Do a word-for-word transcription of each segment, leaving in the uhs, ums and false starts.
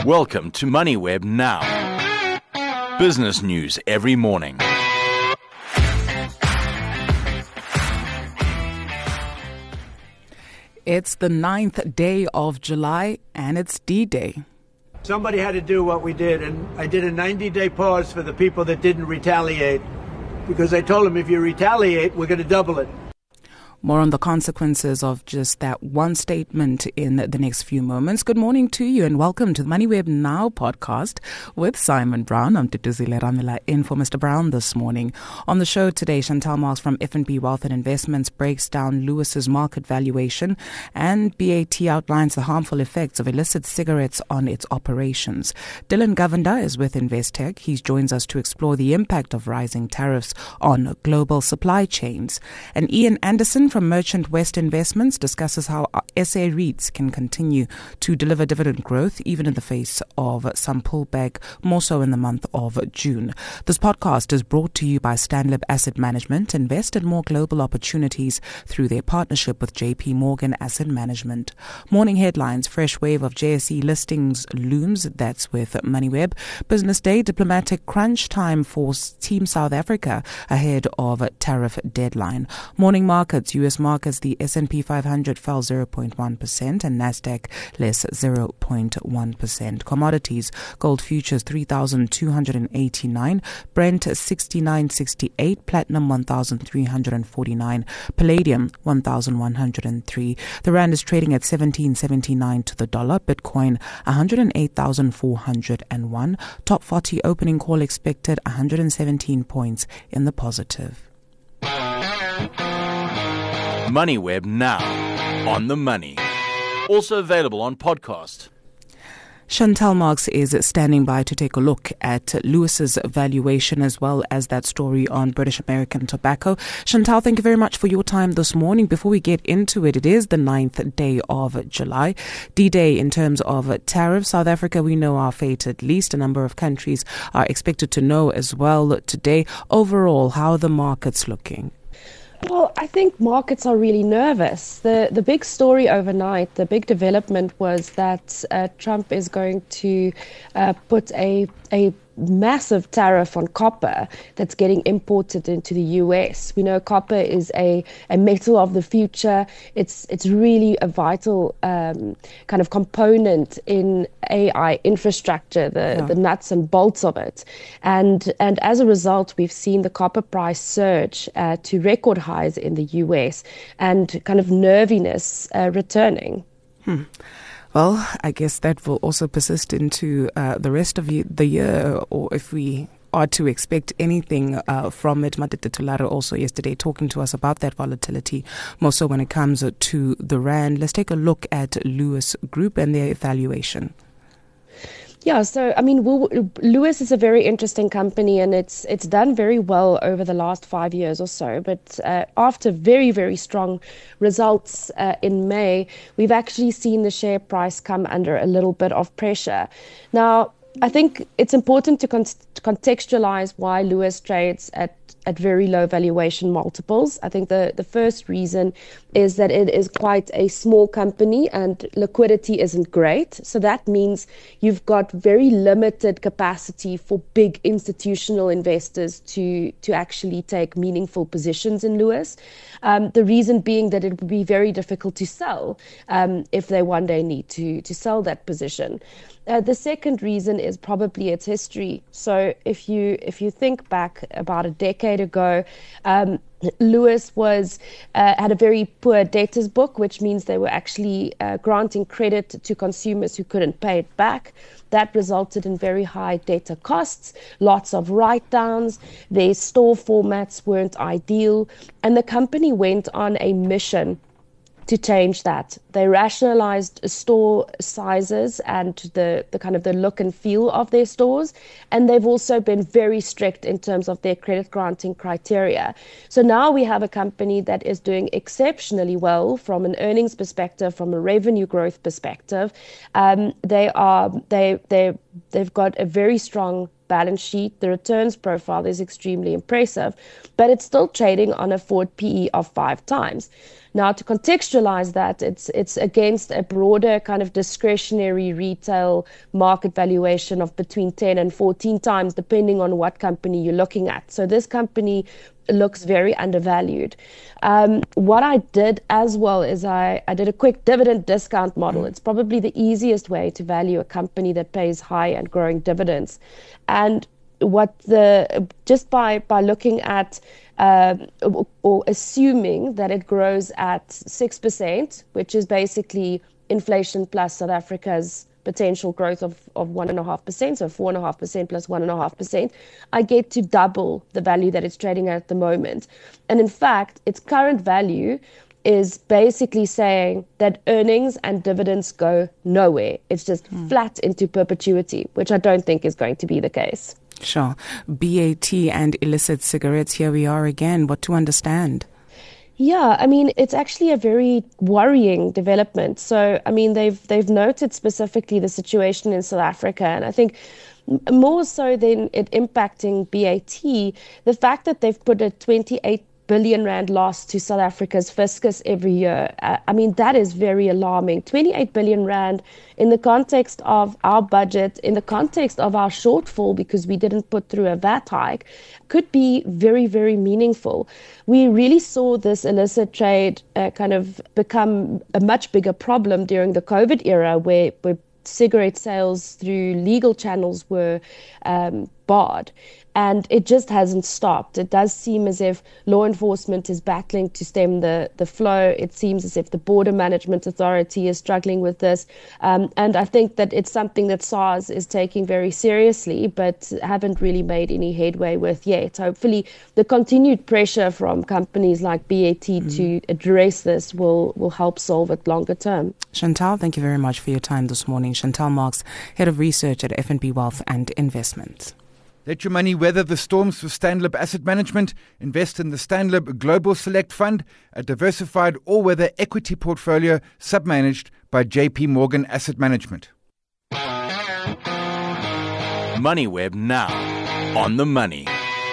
Welcome to MoneyWeb Now. Business news every morning. It's the ninth day of July and it's D-Day. Somebody had to do what we did, and I did a ninety-day pause for the people that didn't retaliate, because I told them if you retaliate, we're going to double it. More on the consequences of just that one statement in the next few moments. Good morning to you and welcome to the MoneyWeb Now podcast with Simon Brown. I'm Tutuzile Ramila in for Mister Brown this morning. On the show today, Chantal Marks from F and B Wealth and Investments breaks down Lewis's market valuation, and B A T outlines the harmful effects of illicit cigarettes on its operations. Dylan Govender is with Investec. He joins us to explore the impact of rising tariffs on global supply chains. And Ian Anderson from Merchant West Investments discusses how S A REITs can continue to deliver dividend growth even in the face of some pullback, more so in the month of June. This podcast is brought to you by Stanlib Asset Management. Invest in more global opportunities through their partnership with J P Morgan Asset Management. Morning headlines: fresh wave of J S E listings looms. That's with MoneyWeb. Business day, diplomatic crunch time for Team South Africa ahead of tariff deadline. Morning markets: U S markets, the S and P five hundred fell zero point one percent and Nasdaq less zero point one percent. Commodities: gold futures three thousand two hundred eighty-nine, Brent sixty-nine sixty-eight, platinum one thousand three hundred forty-nine, palladium one thousand one hundred three. The rand is trading at seventeen seventy-nine to the dollar. Bitcoin one hundred eight thousand four hundred one. Top forty opening call expected one hundred seventeen points in the positive. MoneyWeb Now, on the money. Also available on podcast. Chantal Marks is standing by to take a look at Lewis's valuation as well as that story on British American Tobacco. Chantal, thank you very much for your time this morning. Before we get into it, it is the ninth day of July, D-Day in terms of tariffs. South Africa, we know our fate at least. A number of countries are expected to know as well today. Overall, how are the markets looking? Well, I think markets are really nervous. The the big story overnight, the big development was that uh, Trump is going to uh, put a a massive tariff on copper that's getting imported into the U S. We know copper is a, a metal of the future. It's it's really a vital um, kind of component in A I infrastructure, the, yeah. the nuts and bolts of it. And and as a result, we've seen the copper price surge uh, to record highs in the U S and kind of nerviness uh, returning. Hmm. Well, I guess that will also persist into uh, the rest of the year, or if we are to expect anything uh, from it. Madita Tularo also yesterday talking to us about that volatility, more so when it comes to the rand. Let's take a look at Lewis Group and their evaluation. Yeah, so I mean, Lewis is a very interesting company, and it's it's done very well over the last five years or so. But uh, after very very strong results uh, in May, we've actually seen the share price come under a little bit of pressure. Now, I think it's important to con- contextualize why Lewis trades at at very low valuation multiples. I think the, the first reason is that it is quite a small company and liquidity isn't great. So that means you've got very limited capacity for big institutional investors to, to actually take meaningful positions in Lewis. Um, the reason being that it would be very difficult to sell um, if they one day need to, to sell that position. Uh, the second reason is probably its history. So if you if you think back about a decade ago, um, Lewis was uh, had a very poor debtors book, which means they were actually uh, granting credit to consumers who couldn't pay it back. That resulted in very high debtor costs, lots of write-downs. Their store formats weren't ideal, and the company went on a mission to change that. They rationalized store sizes and the, the kind of the look and feel of their stores. And they've also been very strict in terms of their credit granting criteria. So now we have a company that is doing exceptionally well from an earnings perspective, from a revenue growth perspective. Um, they are, they, they're they've got a very strong balance sheet. The returns profile is extremely impressive, but it's still trading on a forward P E of five times. Now, to contextualize that, it's it's against a broader kind of discretionary retail market valuation of between ten and fourteen times, depending on what company you're looking at. So this company looks very undervalued. Um, what I did as well is I, I did a quick dividend discount model. It's probably the easiest way to value a company that pays high and growing dividends. And what the just by by looking at uh, or assuming that it grows at six percent, which is basically inflation plus South Africa's potential growth of, of one and a half percent, so four and a half percent plus one and a half percent, I get to double the value that it's trading at at the moment. And in fact, its current value is basically saying that earnings and dividends go nowhere. It's just mm. flat into perpetuity, which I don't think is going to be the case. Sure. B A T and illicit cigarettes, here we are again. What to understand? Yeah, I mean, it's actually a very worrying development. So, I mean, they've they've noted specifically the situation in South Africa, and I think more so than it impacting B A T, the fact that they've put a twenty-eight billion rand loss to South Africa's fiscus every year. Uh, I mean, that is very alarming. twenty-eight billion rand in the context of our budget, in the context of our shortfall because we didn't put through a V A T hike, could be very, very meaningful. We really saw this illicit trade uh, kind of become a much bigger problem during the COVID era where, where cigarette sales through legal channels were um, barred. And it just hasn't stopped. It does seem as if law enforcement is battling to stem the, the flow. It seems as if the Border Management Authority is struggling with this. Um, and I think that it's something that SARS is taking very seriously, but haven't really made any headway with yet. Hopefully, the continued pressure from companies like B A T mm. to address this will, will help solve it longer term. Chantal, thank you very much for your time this morning. Chantal Marks, Head of Research at F N B Wealth and Investments. Let your money weather the storms with Stanlib Asset Management. Invest in the Stanlib Global Select Fund, a diversified all-weather equity portfolio submanaged by J P Morgan Asset Management. MoneyWeb now on the money.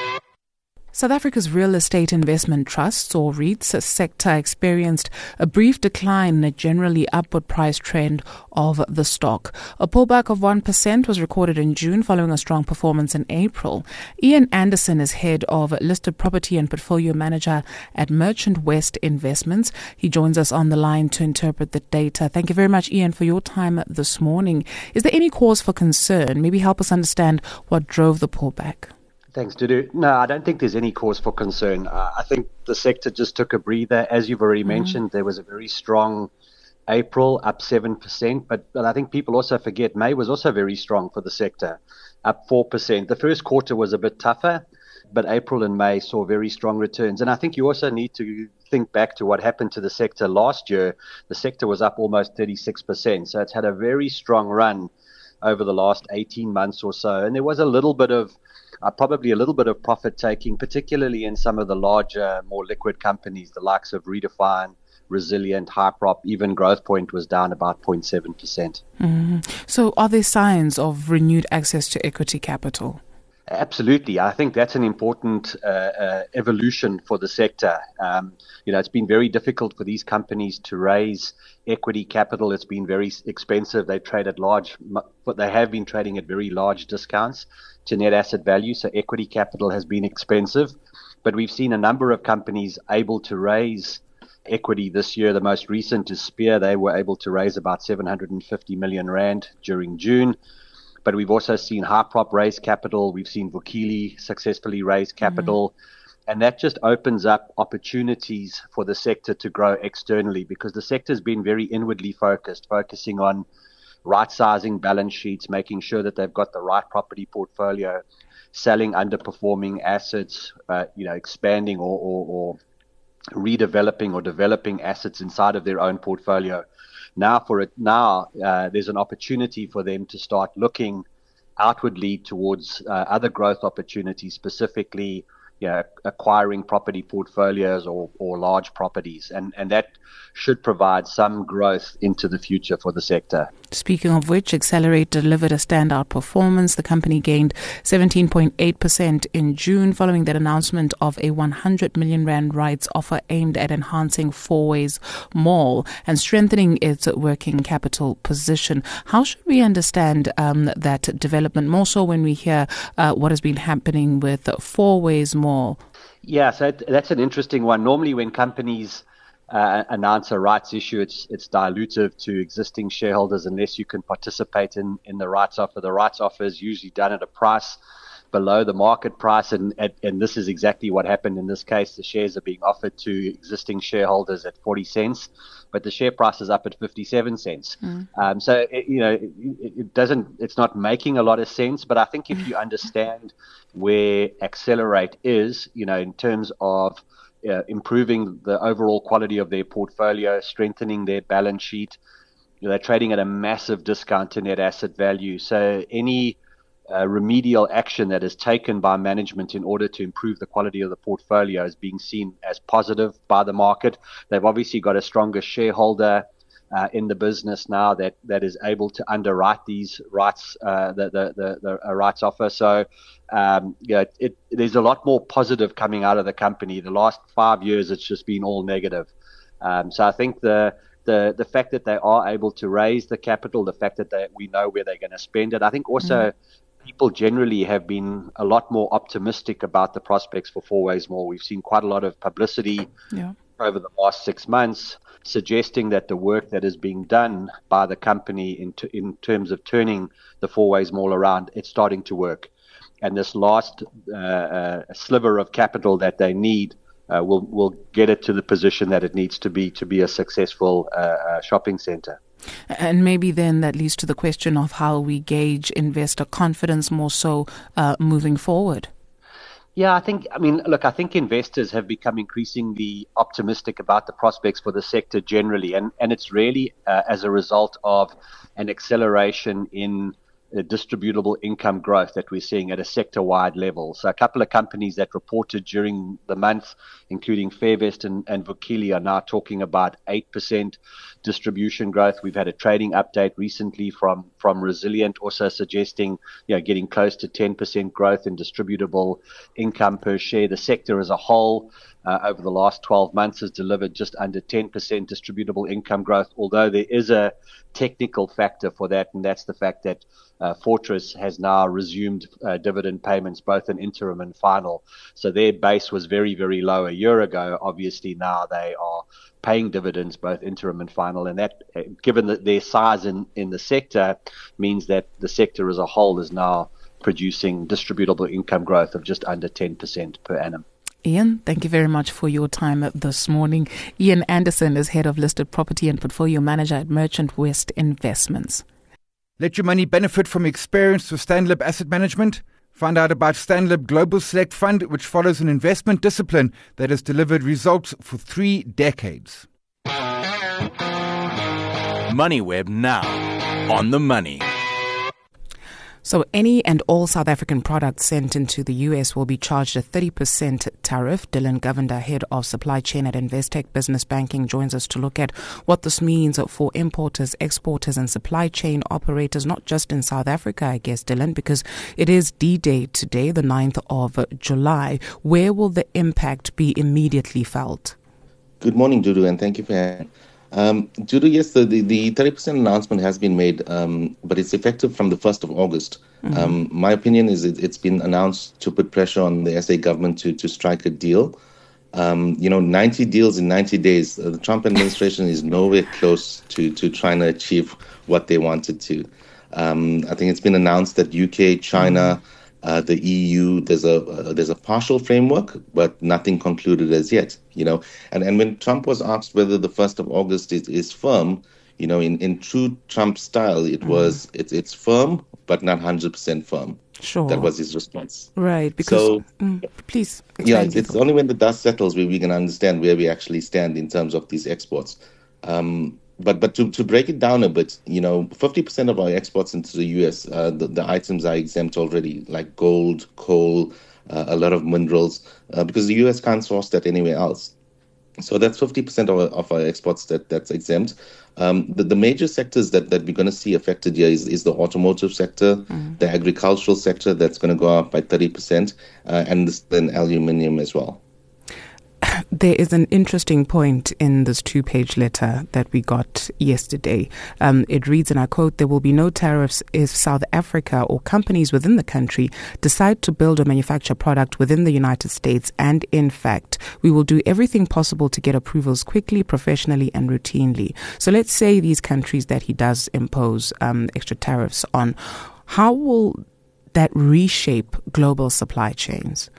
South Africa's real estate investment trusts, or REITs, sector experienced a brief decline in a generally upward price trend of the stock. A pullback of one percent was recorded in June following a strong performance in April. Ian Anderson is head of listed property and portfolio manager at Merchant West Investments. He joins us on the line to interpret the data. Thank you very much, Ian, for your time this morning. Is there any cause for concern? Maybe help us understand what drove the pullback. Thanks, Dudu. No, I don't think there's any cause for concern. Uh, I think the sector just took a breather. As you've already mm-hmm. mentioned, there was a very strong April, up seven percent. But, but I think people also forget May was also very strong for the sector, up four percent. The first quarter was a bit tougher, but April and May saw very strong returns. And I think you also need to think back to what happened to the sector last year. The sector was up almost thirty-six percent. So it's had a very strong run over the last eighteen months or so. And there was a little bit of Uh, probably a little bit of profit taking, particularly in some of the larger, more liquid companies, the likes of Redefine, Resilient, Hyprop. Even Growthpoint was down about zero point seven percent. Mm-hmm. So are there signs of renewed access to equity capital? Absolutely. I think that's an important uh, uh, evolution for the sector. Um, you know, it's been very difficult for these companies to raise equity capital. It's been very expensive. They trade at large, but they have been trading at very large discounts to net asset value. So equity capital has been expensive, but we've seen a number of companies able to raise equity this year. The most recent is Spear. They were able to raise about seven hundred fifty million rand during June. But we've also seen Hyprop raise capital. We've seen Vukile successfully raise capital. Mm-hmm. And that just opens up opportunities for the sector to grow externally, because the sector's been very inwardly focused, focusing on right-sizing balance sheets, making sure that they've got the right property portfolio, selling underperforming assets, uh, you know, expanding or, or, or redeveloping or developing assets inside of their own portfolio. Now, for it, now uh, there's an opportunity for them to start looking outwardly towards uh, other growth opportunities, specifically, you know, acquiring property portfolios or, or large properties, and and that should provide some growth into the future for the sector. Speaking of which, Accelerate delivered a standout performance. The company gained seventeen point eight percent in June following that announcement of a one hundred million rand rights offer aimed at enhancing Fourways Mall and strengthening its working capital position. How should we understand um, that development, more so when we hear uh, what has been happening with Fourways Mall? Yeah, so that's an interesting one. Normally when companies Uh, announce a rights issue, it's it's dilutive to existing shareholders unless you can participate in, in the rights offer. The rights offer is usually done at a price below the market price, and, and and this is exactly what happened in this case. The shares are being offered to existing shareholders at forty cents, but the share price is up at fifty-seven cents. Mm. Um, so it, you know it, it doesn't, it's not making a lot of sense. But I think if you understand where Accelerate is, you know, in terms of Uh, improving the overall quality of their portfolio, strengthening their balance sheet. You know, they're trading at a massive discount to net asset value. So any uh, remedial action that is taken by management in order to improve the quality of the portfolio is being seen as positive by the market. They've obviously got a stronger shareholder Uh, in the business now that, that is able to underwrite these rights, uh, the, the, the, the uh, rights offer. So, um, you know, it, there's a lot more positive coming out of the company. The last five years, it's just been all negative. Um, so I think the, the, the fact that they are able to raise the capital, the fact that they, we know where they're going to spend it, I think also mm-hmm. people generally have been a lot more optimistic about the prospects for Fourways Mall. We've seen quite a lot of publicity yeah. over the last six months. Suggesting that the work that is being done by the company in, t- in terms of turning the Fourways Mall around, it's starting to work. And this last uh, uh, sliver of capital that they need uh, will will get it to the position that it needs to be to be a successful uh, uh, shopping centre. And maybe then that leads to the question of how we gauge investor confidence more so uh, moving forward. Yeah, I think, I mean, look, I think investors have become increasingly optimistic about the prospects for the sector generally. And, and it's really uh, as a result of an acceleration in uh, distributable income growth that we're seeing at a sector-wide level. So a couple of companies that reported during the month, including Fairvest and, and Vukile, are now talking about eight percent distribution growth. We've had a trading update recently from, from Resilient, also suggesting, you know, getting close to ten percent growth in distributable income per share. The sector as a whole uh, over the last twelve months has delivered just under ten percent distributable income growth, although there is a technical factor for that, and that's the fact that uh, Fortress has now resumed uh, dividend payments, both in interim and final. So their base was very, very low a year ago. Obviously now they are paying dividends, both interim and final, and that, uh, given that their size in, in the sector, means that the sector as a whole is now producing distributable income growth of just under ten percent per annum. Ian, thank you very much for your time this morning. Ian Anderson is Head of Listed Property and Portfolio Manager at Merchant West Investments. Let your money benefit from experience with Stanlib Asset Management. Find out about Stanlib Global Select Fund, which follows an investment discipline that has delivered results for three decades. MoneyWeb now on the money. So any and all South African products sent into the U S will be charged a thirty percent tariff. Dylan Govender, Head of Supply Chain at Investec Business Banking, joins us to look at what this means for importers, exporters and supply chain operators, not just in South Africa, I guess, Dylan, because it is D-Day today, the ninth of July. Where will the impact be immediately felt? Good morning, Dudu, and thank you for having Um, Judo, yes, the, the, the thirty percent announcement has been made, um, but it's effective from the first of August. Mm-hmm. Um, my opinion is it, it's been announced to put pressure on the S A government to, to strike a deal. Um, you know, ninety deals in ninety days. Uh, the Trump administration is nowhere close to, to trying to achieve what they wanted to. Um, I think it's been announced that U K, China, mm-hmm. Uh, the E U, there's a uh, there's a partial framework, but nothing concluded as yet. You know, and, and when Trump was asked whether the first of August is, is firm, you know, in, in true Trump style, it mm. was it's it's firm, but not hundred percent firm. Sure, that was his response. Right. Because so, mm, please, yeah, it's, it's only when the dust settles where we can understand where we actually stand in terms of these exports. Um, But but to, to break it down a bit, you know, fifty percent of our exports into the U S, uh, the, the items are exempt already, like gold, coal, uh, a lot of minerals, uh, because the U S can't source that anywhere else. So that's fifty percent of our, of our exports that, that's exempt. Um, the, the major sectors that, that we're going to see affected here is, is the automotive sector, mm-hmm. the agricultural sector that's going to go up by thirty percent, uh, and then aluminium as well. There is an interesting point in this two-page letter that we got yesterday. Um, it reads, and I quote, "There will be no tariffs if South Africa or companies within the country decide to build or manufacture product within the United States. And in fact, we will do everything possible to get approvals quickly, professionally, and routinely." So let's say these countries that he does impose um, extra tariffs on, how will that reshape global supply chains?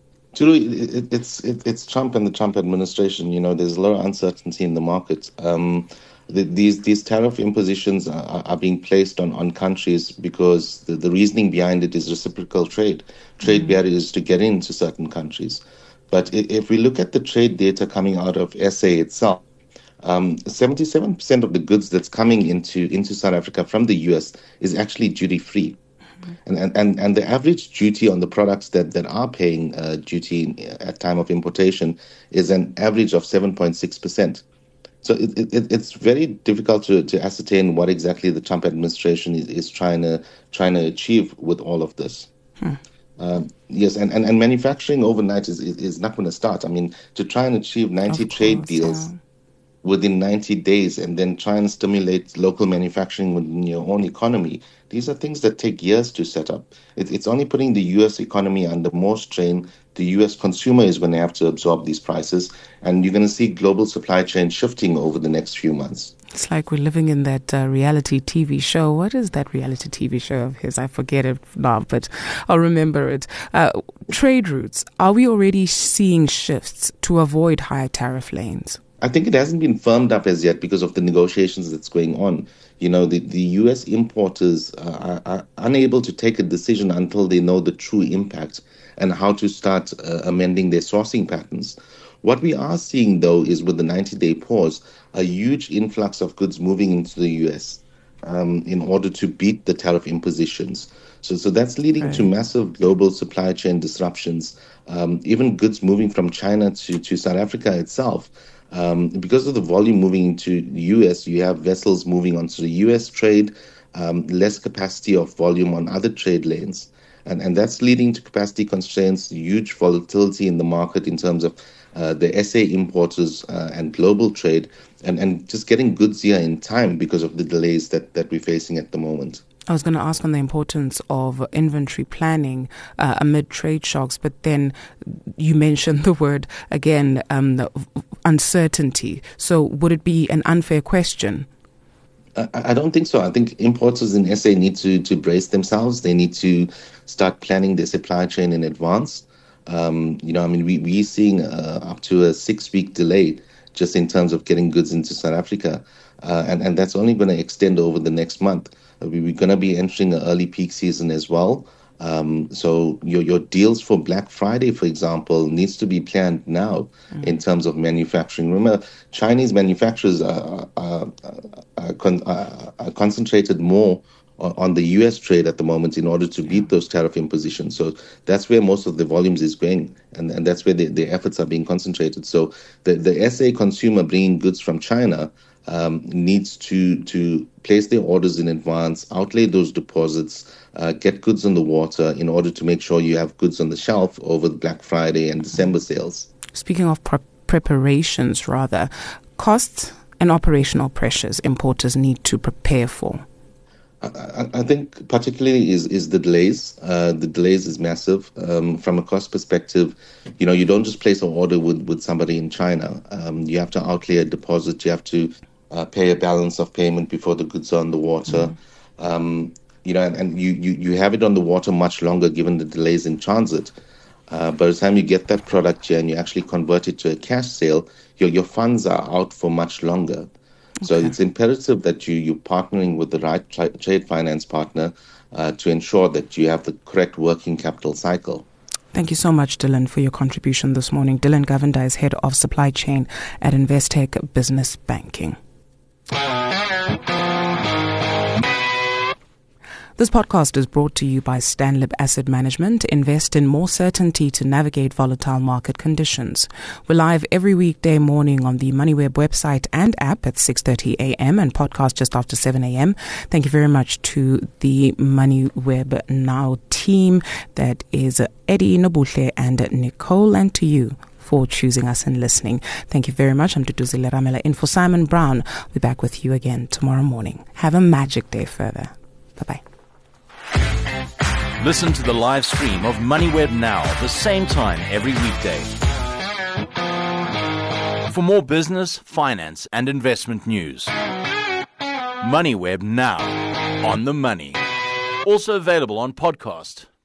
It, it's it, it's Trump and the Trump administration. You know, there's a lot of uncertainty in the market. Um, the, these these tariff impositions are, are being placed on, on countries because the, the reasoning behind it is reciprocal trade, trade mm-hmm. barriers to get into certain countries. But if we look at the trade data coming out of S A itself, um, seventy-seven percent of the goods that's coming into into South Africa from the U S is actually duty free. And, and and the average duty on the products that, that are paying uh, duty at time of importation is an average of seven point six percent. So it, it, it's very difficult to, to ascertain what exactly the Trump administration is, is trying to trying to achieve with all of this. Hmm. Um, yes, and, and, and manufacturing overnight is, is, is not going to start. I mean, to try and achieve ninety of trade course, deals yeah. within ninety days and then try and stimulate local manufacturing within your own economy, these are things that take years to set up. It, it's only putting the U S economy under more strain. The U S consumer is going to have to absorb these prices, and you're going to see global supply chain shifting over the next few months. It's like we're living in that uh, reality T V show. What is that reality T V show of his? I forget it now, but I'll remember it. Uh, trade routes. Are we already seeing shifts to avoid high tariff lanes? I think it hasn't been firmed up as yet because of the negotiations that's going on. You know, the, the U S importers uh, are, are unable to take a decision until they know the true impact and how to start uh, amending their sourcing patterns. What we are seeing, though, is with the ninety-day pause, a huge influx of goods moving into the U S um, in order to beat the tariff impositions. So, so that's leading right. to massive global supply chain disruptions, um, even goods moving from China to, to South Africa itself. Um, because of the volume moving into the U S, you have vessels moving onto the U S trade, um, less capacity of volume on other trade lanes. And, and that's leading to capacity constraints, huge volatility in the market in terms of uh, the S A importers uh, and global trade, and, and just getting goods here in time because of the delays that, that we're facing at the moment. I was going to ask on the importance of inventory planning uh, amid trade shocks, but then you mentioned the word, again, um, the uncertainty. So would it be an unfair question? I, I don't think so. I think importers in S A need to, to brace themselves. They need to start planning their supply chain in advance. Um, you know, I mean, we, we're seeing uh, up to a six-week delay just in terms of getting goods into South Africa. Uh, and, and that's only going to extend over the next month. We're going to be entering an early peak season as well. Um, so your your deals for Black Friday, for example, needs to be planned now mm. in terms of manufacturing. Remember, Chinese manufacturers are, are, are, con- are, are concentrated more on, on the U S trade at the moment in order to beat those tariff impositions. So that's where most of the volumes is going, and, and that's where the, the efforts are being concentrated. So the, the S A consumer bringing goods from China Um, needs to to place their orders in advance, outlay those deposits, uh, get goods on the water in order to make sure you have goods on the shelf over the Black Friday and December sales. Speaking of pre- preparations, rather, costs and operational pressures importers need to prepare for. I, I think particularly is, is the delays. Uh, the delays is massive. Um, from a cost perspective, you know, you don't just place an order with, with somebody in China. Um, you have to outlay a deposit. You have to uh, pay a balance of payment before the goods are on the water. Mm. Um, you know, and, and you, you, you have it on the water much longer given the delays in transit. Uh, by the time you get that product here and you actually convert it to a cash sale, your, your funds are out for much longer. So okay. It's imperative that you, you're partnering with the right tra- trade finance partner uh, to ensure that you have the correct working capital cycle. Thank you so much, Dylan, for your contribution this morning. Dylan Govender is Head of Supply Chain at Investec Business Banking. This podcast is brought to you by Stanlib Asset Management. Invest in more certainty to navigate volatile market conditions. We're live every weekday morning on the MoneyWeb website and app at six thirty a.m. and podcast just after seven a.m. Thank you very much to the MoneyWeb Now team. That is Eddie, Nobuhle and Nicole, and to you for choosing us and listening. Thank you very much. I'm Duduzile Ramela in for Simon Brown. We'll be back with you again tomorrow morning. Have a magic day further. Bye-bye. Listen to the live stream of MoneyWeb Now at the same time every weekday. For more business, finance, and investment news. MoneyWeb Now. On the money. Also available on podcast.